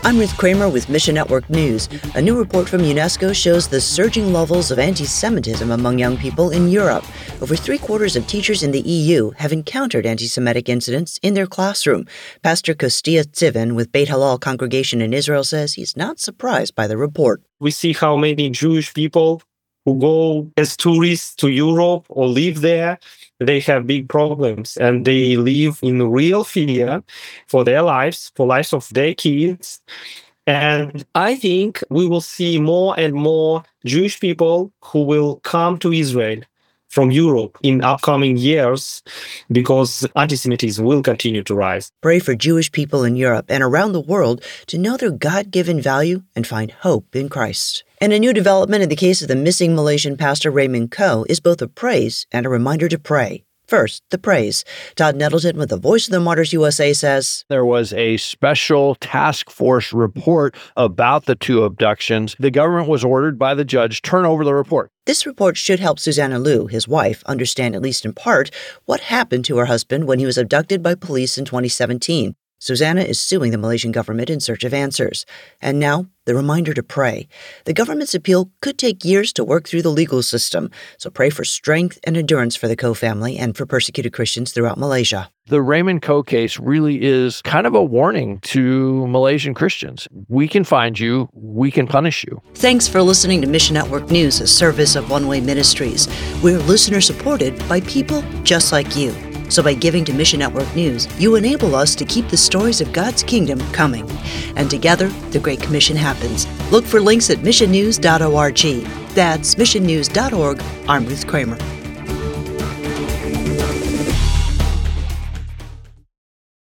I'm Ruth Kramer with Mission Network News. A new report from UNESCO shows the surging levels of anti-Semitism among young people in Europe. Over 3/4 of teachers in the EU have encountered anti-Semitic incidents in their classroom. Pastor Kostia Tzivin with Beit Halal congregation in Israel says he's not surprised by the report. We see how many Jewish people who go as tourists to Europe or live there, they have big problems and they live in real fear for their lives, for lives of their kids. And I think we will see more and more Jewish people who will come to Israel from Europe in upcoming years because anti-Semitism will continue to rise. Pray for Jewish people in Europe and around the world to know their God-given value and find hope in Christ. And a new development in the case of the missing Malaysian pastor Raymond Koh is both a praise and a reminder to pray. First, the praise. Todd Nettleton with the Voice of the Martyrs USA says, there was a special task force report about the two abductions. The government was ordered by the judge to turn over the report. This report should help Susanna Liu, his wife, understand at least in part what happened to her husband when he was abducted by police in 2017. Susanna is suing the Malaysian government in search of answers. And now, the reminder to pray. The government's appeal could take years to work through the legal system, so pray for strength and endurance for the Koh family and for persecuted Christians throughout Malaysia. The Raymond Koh case really is kind of a warning to Malaysian Christians. We can find you, we can punish you. Thanks for listening to Mission Network News, a service of One Way Ministries. We're listener-supported by people just like you. So by giving to Mission Network News, you enable us to keep the stories of God's kingdom coming. And together, the Great Commission happens. Look for links at missionnews.org. That's missionnews.org. I'm Ruth Kramer.